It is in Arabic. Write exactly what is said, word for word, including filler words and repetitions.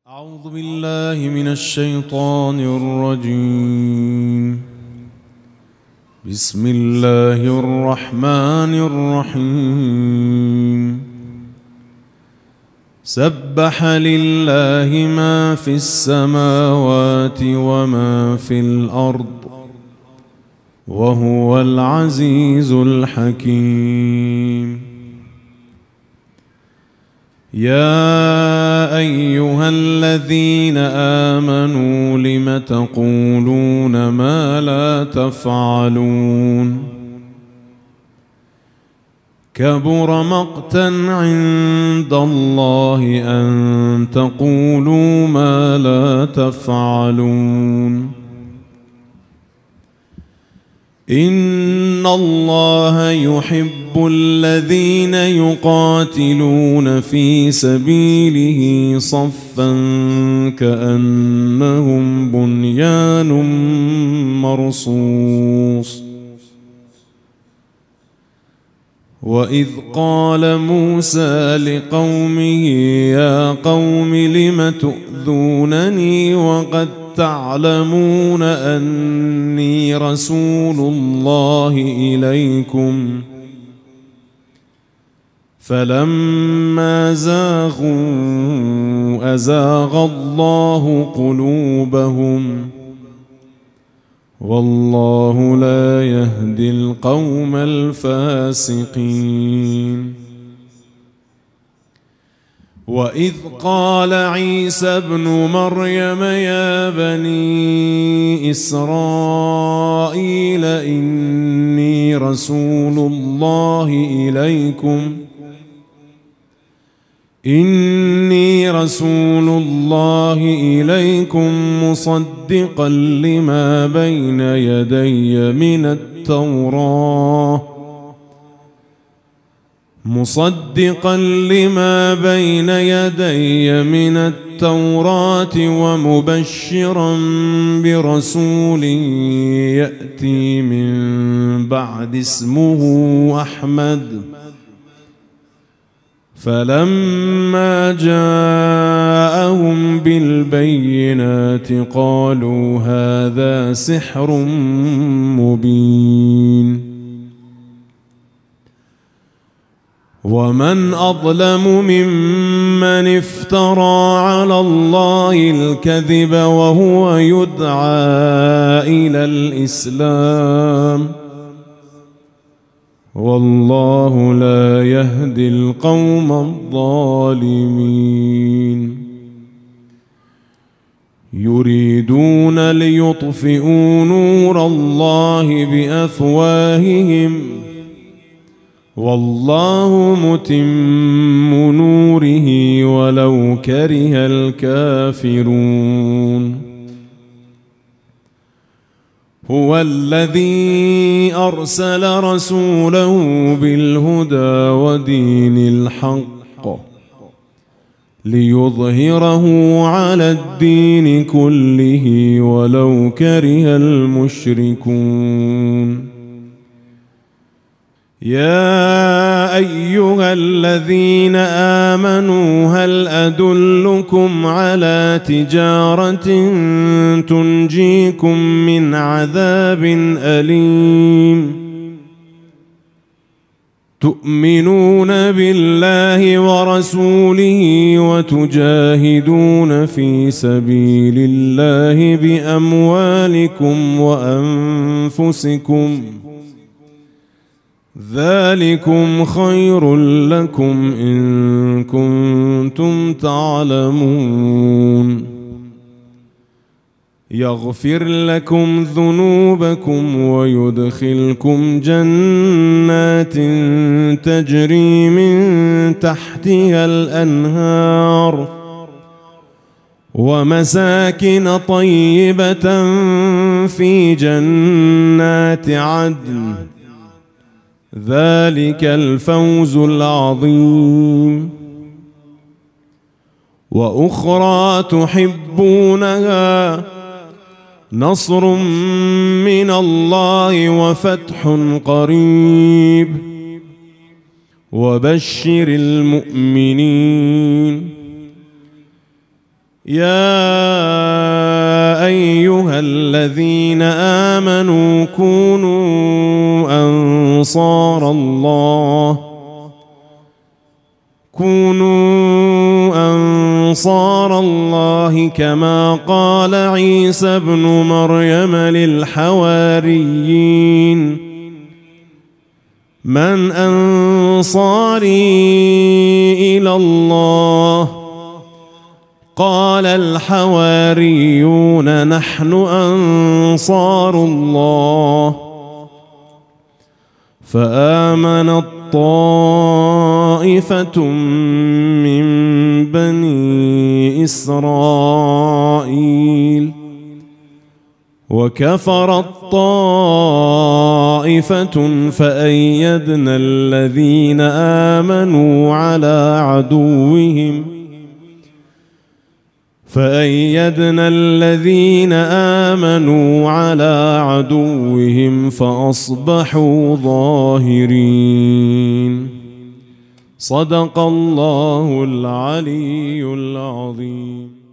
أعوذ بالله من الشيطان الرجيم. بسم الله الرحمن الرحيم. سبح لله ما في السماوات وما في الأرض وهو العزيز الحكيم. يا أيها الذين آمنوا لم تقولون ما لا تفعلون كبر مقتا عند الله أن تقولوا ما لا تفعلون. إن الله يحب الذين يقاتلون في سبيله صفا كأنهم بنيان مرصوص. وإذ قال موسى لقومه يا قوم لم تؤذونني وقد تعلمون أني رسول الله إليكم فلما زاغوا أزاغ الله قلوبهم والله لا يهدي القوم الفاسقين. وإذ قال عيسى ابن مريم يا بني إسرائيل إني رسول الله إليكم إني رسول الله إليكم مصدقا لما بين يدي من التوراة مصدقا لما بين يدي من التوراة ومبشرا برسول يأتي من بعد اسمه أحمد. فلما جاءهم بالبينات قالوا هذا سحر مبين. ومن أظلم ممن افترى على الله الكذب وهو يدعى إلى الإسلام والله لا يهدي القوم الظالمين. يريدون ليطفئوا نور الله بأفواههم والله متم نوره ولو كره الكافرون. هو الذي أرسل رسوله بالهدى ودين الحق ليظهره على الدين كله ولو كره المشركون. يا أيها الذين آمنوا هل أدلكم على تجارة تنجيكم من عذاب أليم تؤمنون بالله ورسوله وتجاهدون في سبيل الله بأموالكم وأنفسكم ذلكم خير لكم إن كنتم تعلمون. يغفر لكم ذنوبكم ويدخلكم جنات تجري من تحتها الأنهار ومساكن طيبة في جنات عدن ذلك الفوز العظيم. وأخرى تحبونها نصر من الله وفتح قريب وبشر المؤمنين يا أيها الذين آمنوا كونوا أنصار الله كونوا أنصار الله كما قال عيسى ابن مريم للحواريين من أنصاري إلى الله قال الحواريون نحن أنصار الله فآمنت طائفة من بني إسرائيل وكفرت طائفة فأيدنا الذين آمنوا على عدوهم فأيدنا الذين آمنوا على عدوهم فأصبحوا ظاهرين. صدق الله العلي العظيم.